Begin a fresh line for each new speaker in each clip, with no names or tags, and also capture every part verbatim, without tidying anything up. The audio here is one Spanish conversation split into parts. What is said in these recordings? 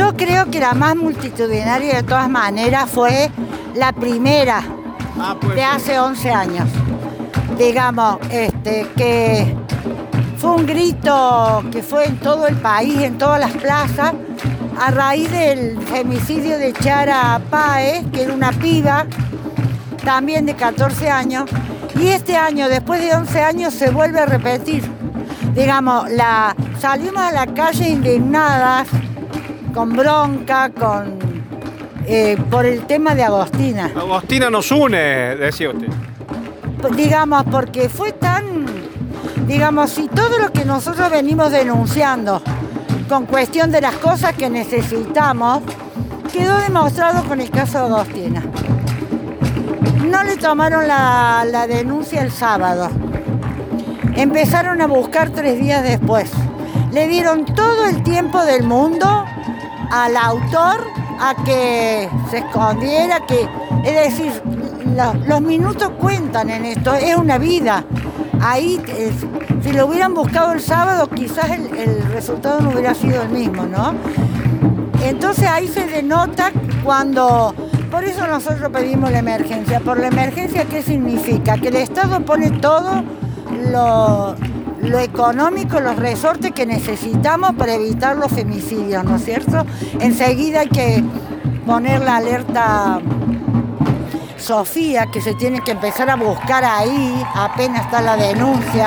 yo creo que la más multitudinaria de todas maneras fue la primera ah, pues, de hace once años. Digamos, este, que fue un grito que fue en todo el país, en todas las plazas, a raíz del femicidio de Chara Páez, que era una piba, también de catorce años, y este año, después de once años, se vuelve a repetir. Digamos, la, salimos a la calle indignadas, con bronca, con eh, por el tema de Agostina.
Agostina nos une, decía usted.
Digamos, porque fue tan, digamos, si todo lo que nosotros venimos denunciando con cuestión de las cosas que necesitamos, quedó demostrado con el caso de Agostina. No le tomaron la, la denuncia el sábado. Empezaron a buscar tres días después. Le dieron todo el tiempo del mundo al autor a que se escondiera, que, es decir, los, los minutos cuentan en esto, es una vida. Ahí, eh, si lo hubieran buscado el sábado, quizás el, el resultado no hubiera sido el mismo, ¿no? Entonces ahí se denota cuando... Por eso nosotros pedimos la emergencia. ¿Por la emergencia qué significa? Que el Estado pone todo lo, lo económico, los resortes que necesitamos para evitar los femicidios, ¿no es cierto? Enseguida hay que poner la alerta Sofía, que se tiene que empezar a buscar ahí, apenas está la denuncia.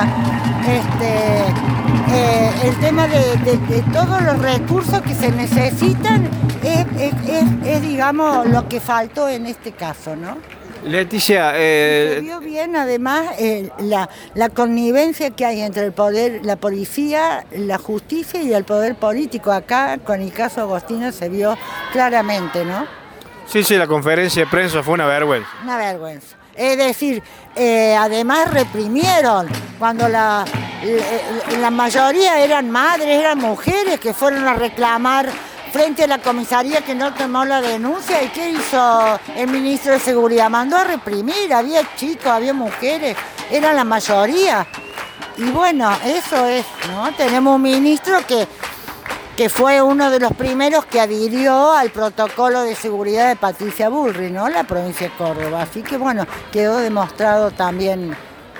Este, eh, el tema de, de, de todos los recursos que se necesitan es, es, es, es, digamos, lo que faltó en este caso, ¿no?
Leticia, eh...
se vio bien además eh, la, la connivencia que hay entre el poder, la policía, la justicia y el poder político. Acá con el caso Agostina se vio claramente, ¿no?
Sí, sí, la conferencia de prensa fue una vergüenza.
Una vergüenza. Es decir, eh, además reprimieron cuando la, la, la mayoría eran madres, eran mujeres que fueron a reclamar frente a la comisaría que no tomó la denuncia. ¿Y qué hizo el ministro de Seguridad? Mandó a reprimir, había chicos, había mujeres, eran la mayoría. Y bueno, eso es, ¿no? Tenemos un ministro que, que fue uno de los primeros que adhirió al protocolo de seguridad de Patricia Bullrich, ¿no? La provincia de Córdoba. Así que bueno, quedó demostrado también.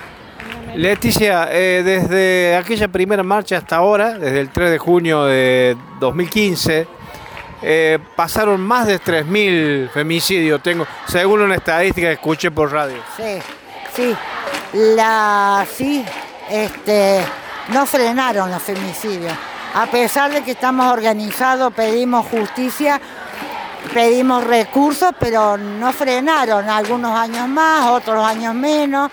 Leticia, eh, desde aquella primera marcha hasta ahora, desde el tres de junio de dos mil quince, eh, pasaron más de tres mil femicidios, tengo, según una estadística que escuché por radio.
Sí, sí, la, sí, este, no frenaron los femicidios. A pesar de que estamos organizados, pedimos justicia, pedimos recursos, pero no frenaron, algunos años más, otros años menos.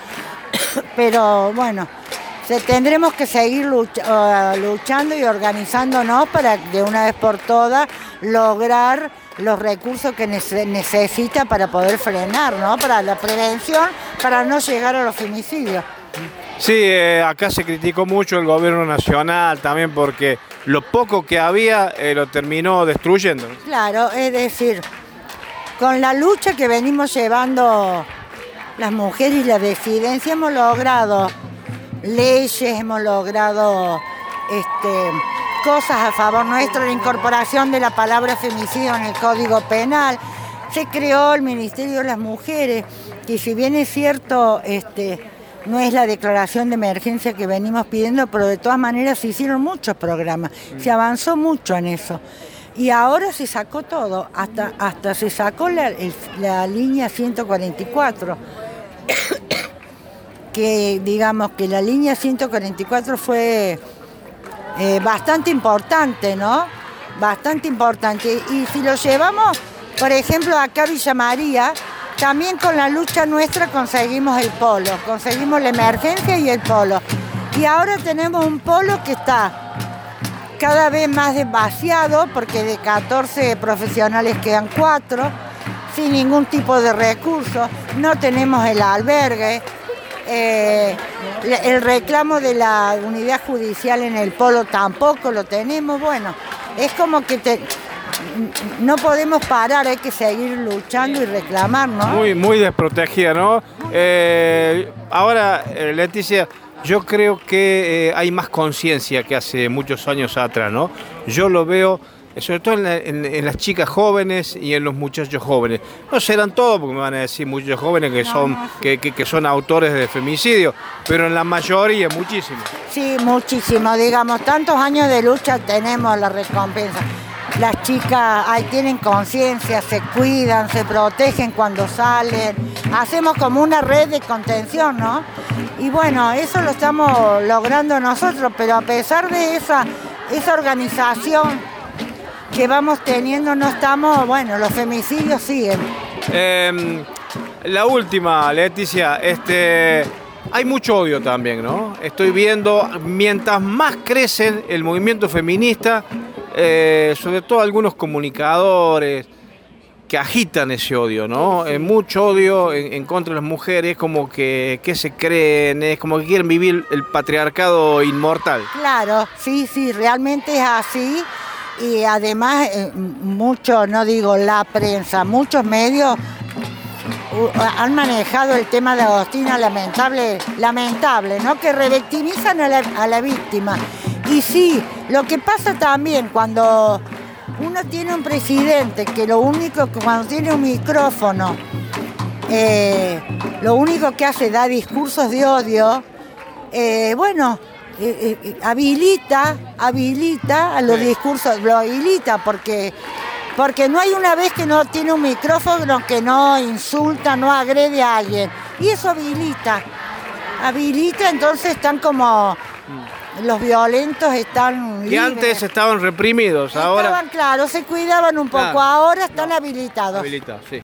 Pero bueno, se, tendremos que seguir lucha, uh, luchando y organizándonos para de una vez por todas lograr los recursos que nece- necesita para poder frenar, ¿no? Para la prevención, para no llegar a los femicidios.
Sí, eh, acá se criticó mucho el gobierno nacional también porque lo poco que había eh, lo terminó destruyendo.
Claro, es decir, con la lucha que venimos llevando las mujeres y la disidencia hemos logrado leyes, hemos logrado este, cosas a favor nuestro, la incorporación de la palabra femicidio en el Código Penal. Se creó el Ministerio de las Mujeres, que si bien es cierto, este, no es la declaración de emergencia que venimos pidiendo, pero de todas maneras se hicieron muchos programas, se avanzó mucho en eso. Y ahora se sacó todo, hasta, hasta se sacó la, el, la línea ciento cuarenta y cuatro, que digamos que la línea ciento cuarenta y cuatro fue eh, bastante importante, ¿no? Bastante importante. Y si lo llevamos, por ejemplo, acá a Villa María, también con la lucha nuestra conseguimos el polo, conseguimos la emergencia y el polo. Y ahora tenemos un polo que está cada vez más demasiado, porque de catorce profesionales quedan cuatro, sin ningún tipo de recursos, no tenemos el albergue, eh, el reclamo de la unidad judicial en el polo tampoco lo tenemos. Bueno, es como que te, no podemos parar, hay que seguir luchando y reclamar, ¿no?
Muy, muy desprotegida, ¿no? Eh, ahora, eh, Leticia, yo creo que eh, hay más conciencia que hace muchos años atrás, ¿no? Yo lo veo sobre todo en, la, en, en las chicas jóvenes y en los muchachos jóvenes. No serán todos, porque me van a decir muchachos jóvenes que, no, son, no, sí. que, que, que son autores de femicidio, pero en la mayoría muchísimo.
Sí, muchísimo. Digamos, tantos años de lucha tenemos la recompensa. Las chicas ahí tienen conciencia, se cuidan, se protegen cuando salen. Hacemos como una red de contención, ¿no? Y bueno, eso lo estamos logrando nosotros, pero a pesar de esa, esa organización que vamos teniendo, no estamos, bueno, los femicidios siguen.
Eh, la última, Leticia, este, hay mucho odio también, ¿no? Estoy viendo, mientras más crece el movimiento feminista, eh, sobre todo algunos comunicadores que agitan ese odio, ¿no? Sí. Eh, mucho odio en, en contra de las mujeres, como que, que se creen, es como que quieren vivir el patriarcado inmortal.
Claro, sí, sí, realmente es así. Y además, eh, mucho, no digo la prensa, muchos medios uh, han manejado el tema de Agostina lamentable, lamentable, ¿no? Que revictimizan a la, a la víctima. Y sí, lo que pasa también cuando uno tiene un presidente que lo único que cuando tiene un micrófono, eh, lo único que hace es dar discursos de odio, eh, bueno, eh, eh, habilita, habilita a los discursos, lo habilita porque, porque no hay una vez que no tiene un micrófono que no insulta, no agrede a alguien. Y eso habilita, habilita, entonces están como... Los violentos están
libres. Y antes estaban reprimidos,
estaban,
ahora...
Claro, se cuidaban un poco, ah, ahora están
no,
habilitados.
Habilitados, sí.